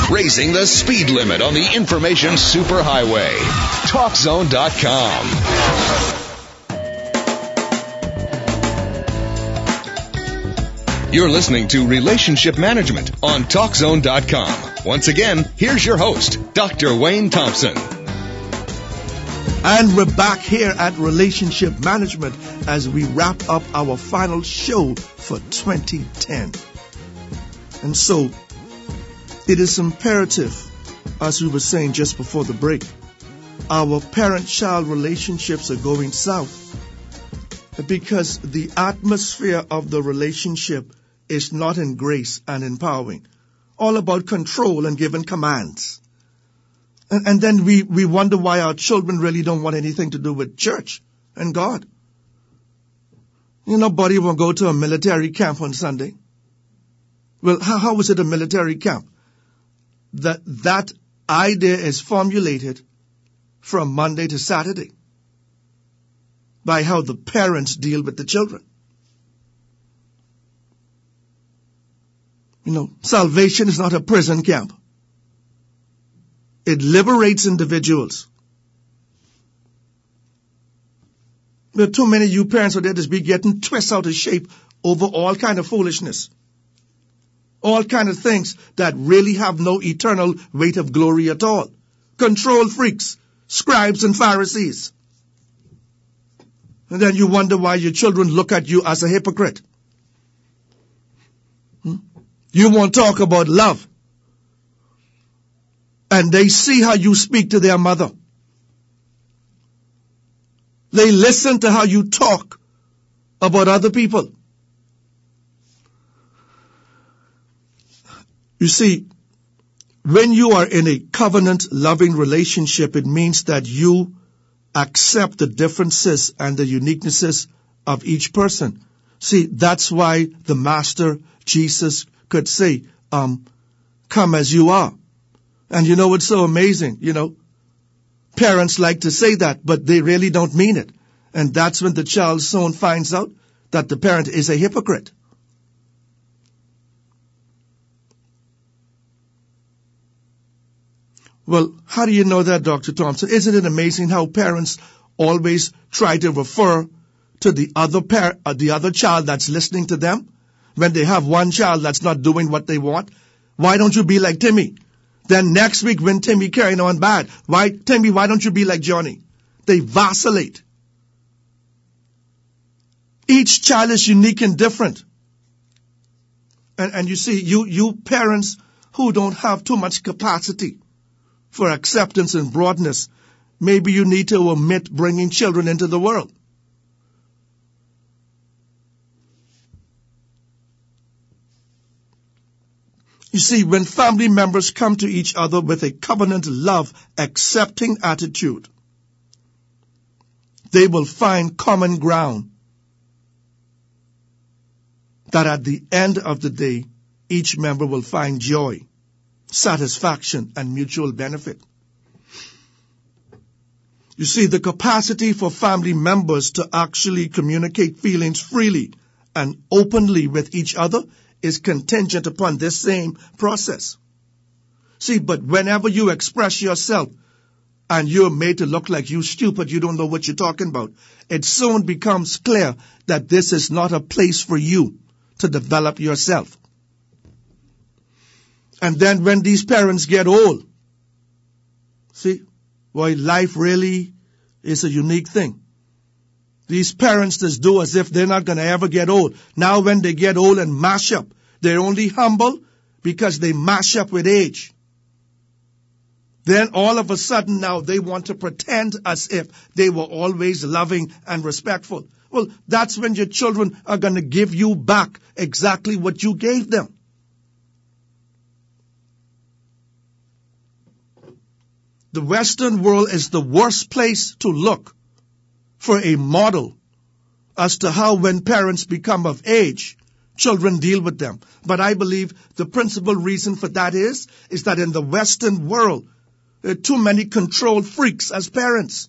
raising the speed limit on the information superhighway. TalkZone.com. You're listening to Relationship Management on TalkZone.com. Once again, here's your host, Dr. Wayne Thompson. And we're back here at Relationship Management as we wrap up our final show for 2010. And so, it is imperative, as we were saying just before the break, our parent-child relationships are going south because the atmosphere of the relationship is not in grace and empowering. All about control and giving commands. And then we wonder why our children really don't want anything to do with church and God. You know, buddy will go to a military camp on Sunday. Well, how was it a military camp? That idea is formulated from Monday to Saturday by how the parents deal with the children. You know, salvation is not a prison camp. It liberates individuals. There are too many of you parents out there that be getting twisted out of shape over all kind of foolishness. All kind of things that really have no eternal weight of glory at all. Control freaks, scribes and Pharisees. And then you wonder why your children look at you as a hypocrite. You won't talk about love. And they see how you speak to their mother. They listen to how you talk about other people. You see, when you are in a covenant-loving relationship, it means that you accept the differences and the uniquenesses of each person. See, that's why the Master, Jesus, could say, come as you are. And you know what's so amazing? You know, parents like to say that, but they really don't mean it. And that's when the child soon finds out that the parent is a hypocrite. Well, how do you know that, Dr. Thompson? Isn't it amazing how parents always try to refer to the other child that's listening to them when they have one child that's not doing what they want? Why don't you be like Timmy? Then next week when Timmy carrying on bad, why don't you be like Johnny? They vacillate. Each child is unique and different. And you see, you parents who don't have too much capacity for acceptance and broadness, maybe you need to omit bringing children into the world. You see, when family members come to each other with a covenant love, accepting attitude, they will find common ground that at the end of the day, each member will find joy, satisfaction, and mutual benefit. You see, the capacity for family members to actually communicate feelings freely and openly with each other is contingent upon this same process. See, but whenever you express yourself and you're made to look like you stupid, you don't know what you're talking about, it soon becomes clear that this is not a place for you to develop yourself. And then when these parents get old, see, boy, life really is a unique thing. These parents just do as if they're not going to ever get old. Now when they get old and mash up, they're only humble because they mash up with age. Then all of a sudden now they want to pretend as if they were always loving and respectful. Well, that's when your children are going to give you back exactly what you gave them. The Western world is the worst place to look for a model as to how when parents become of age, children deal with them. But I believe the principal reason for that is that in the Western world, there are too many control freaks as parents.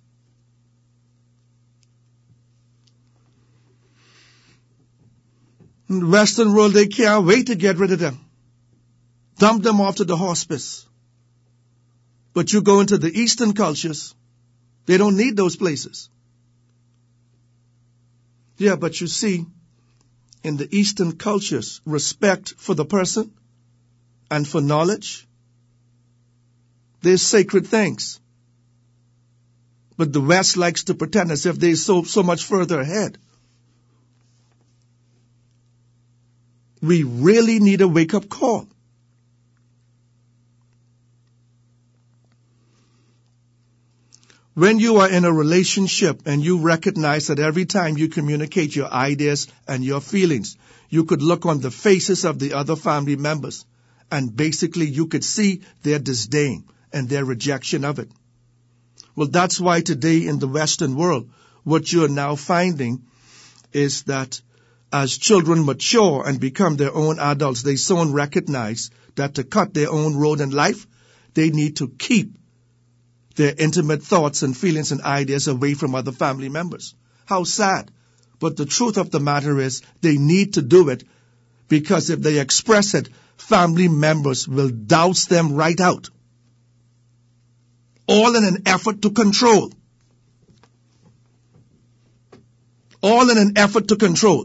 In the Western world, they can't wait to get rid of them. Dump them off to the hospice. But you go into the Eastern cultures, they don't need those places. Yeah, but you see, in the Eastern cultures, respect for the person and for knowledge, they're sacred things. But the West likes to pretend as if they're so much further ahead. We really need a wake-up call. When you are in a relationship and you recognize that every time you communicate your ideas and your feelings, you could look on the faces of the other family members and basically you could see their disdain and their rejection of it. Well, that's why today in the Western world, what you're now finding is that as children mature and become their own adults, they soon recognize that to cut their own road in life, they need to keep their intimate thoughts and feelings and ideas away from other family members. How sad. But the truth of the matter is they need to do it because if they express it, family members will douse them right out. All in an effort to control. All in an effort to control.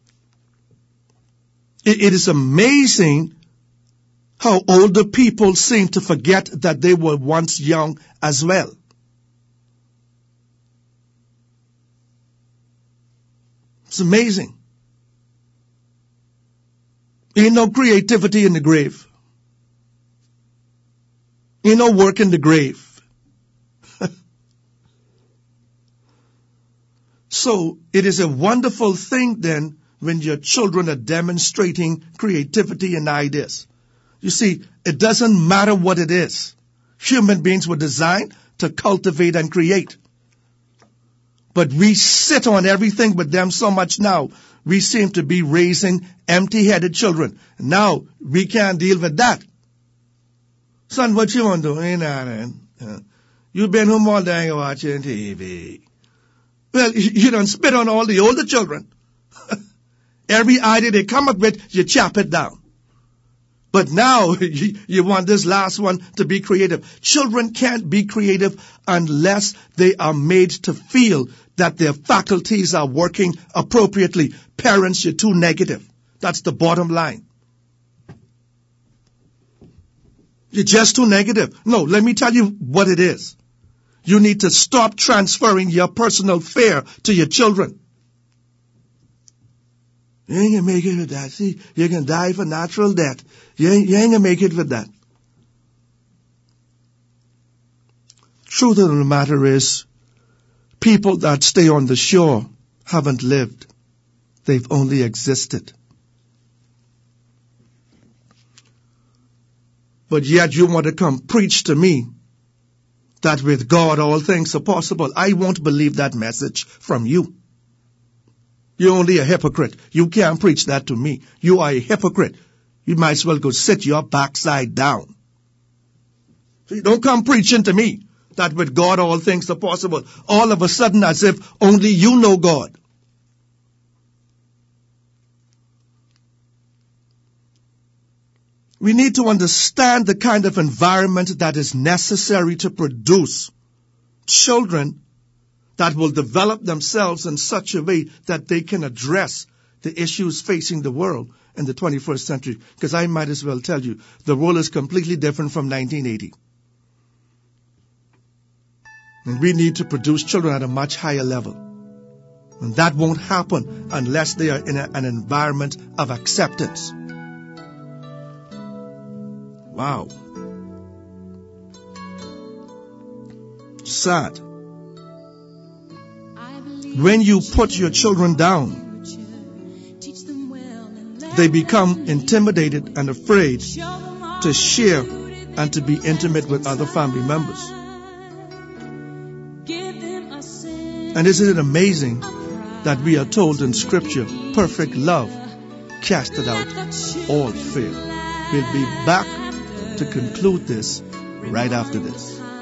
It is amazing how older people seem to forget that they were once young as well. It's amazing. Ain't no creativity in the grave. Ain't no work in the grave. So it is a wonderful thing then when your children are demonstrating creativity and ideas. You see, it doesn't matter what it is. Human beings were designed to cultivate and create. But we sit on everything with them so much now. We seem to be raising empty-headed children. Now, we can't deal with that. Son, what you want to do? Ain't nothing. You been home all day watching TV. Well, you don't spit on all the older children. Every idea they come up with, you chop it down. But now you want this last one to be creative. Children can't be creative unless they are made to feel that their faculties are working appropriately. Parents, you're too negative. That's the bottom line. You're just too negative. No, let me tell you what it is. You need to stop transferring your personal fear to your children. You ain't gonna make it with that. See, you can die for natural death. You ain't gonna make it with that. Truth of the matter is, people that stay on the shore haven't lived. They've only existed. But yet you want to come preach to me that with God all things are possible. I won't believe that message from you. You're only a hypocrite. You can't preach that to me. You are a hypocrite. You might as well go sit your backside down. So don't come preaching to me that with God all things are possible. All of a sudden as if only you know God. We need to understand the kind of environment that is necessary to produce children that will develop themselves in such a way that they can address the issues facing the world in the 21st century. Because I might as well tell you, the world is completely different from 1980. And we need to produce children at a much higher level. And that won't happen unless they are in an environment of acceptance. Wow. Sad. When you put your children down, they become intimidated and afraid to share and to be intimate with other family members. And isn't it amazing that we are told in Scripture, perfect love casteth out all fear. We'll be back to conclude this right after this.